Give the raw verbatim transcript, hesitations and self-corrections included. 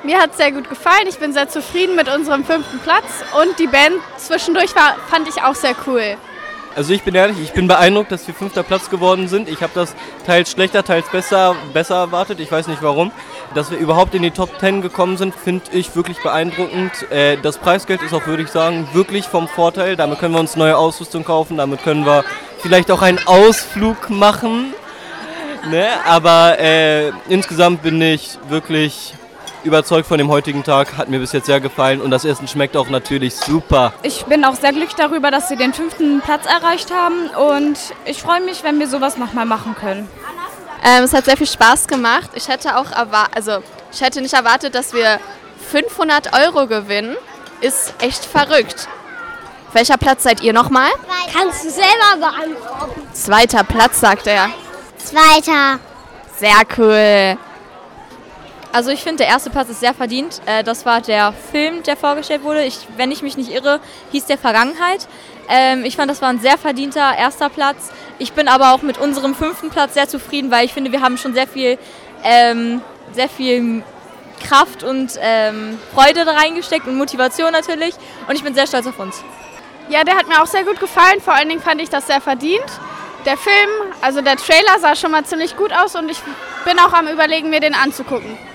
Mir hat es sehr gut gefallen. Ich bin sehr zufrieden mit unserem fünften Platz. Und die Band zwischendurch war, fand ich auch sehr cool. Also ich bin ehrlich, ich bin beeindruckt, dass wir fünfter Platz geworden sind. Ich habe das teils schlechter, teils besser, besser erwartet. Ich weiß nicht warum. Dass wir überhaupt in die Top zehn gekommen sind, finde ich wirklich beeindruckend. Äh, das Preisgeld ist auch, würde ich sagen, wirklich vom Vorteil. Damit können wir uns neue Ausrüstung kaufen. Damit können wir vielleicht auch einen Ausflug machen. Ne? Aber äh, insgesamt bin ich wirklich überzeugt von dem heutigen Tag, hat mir bis jetzt sehr gefallen und das Essen schmeckt auch natürlich super. Ich bin auch sehr glücklich darüber, dass sie den fünften Platz erreicht haben und ich freue mich, wenn wir sowas nochmal machen können. Ähm, es hat sehr viel Spaß gemacht. Ich hätte auch erwa- also ich hätte nicht erwartet, dass wir fünfhundert Euro gewinnen. Ist echt verrückt. Welcher Platz seid ihr nochmal? Kannst du selber beantworten. Zweiter Platz, sagt er. Zweiter. Sehr cool. Also ich finde, der erste Platz ist sehr verdient. Äh, das war der Film, der vorgestellt wurde. Ich, wenn ich mich nicht irre, hieß der Vergangenheit. Ähm, ich fand, das war ein sehr verdienter erster Platz. Ich bin aber auch mit unserem fünften Platz sehr zufrieden, weil ich finde, wir haben schon sehr viel, ähm, sehr viel Kraft und ähm, Freude da reingesteckt und Motivation natürlich. Und ich bin sehr stolz auf uns. Ja, der hat mir auch sehr gut gefallen. Vor allen Dingen fand ich das sehr verdient. Der Film, also der Trailer sah schon mal ziemlich gut aus und ich bin auch am Überlegen, mir den anzugucken.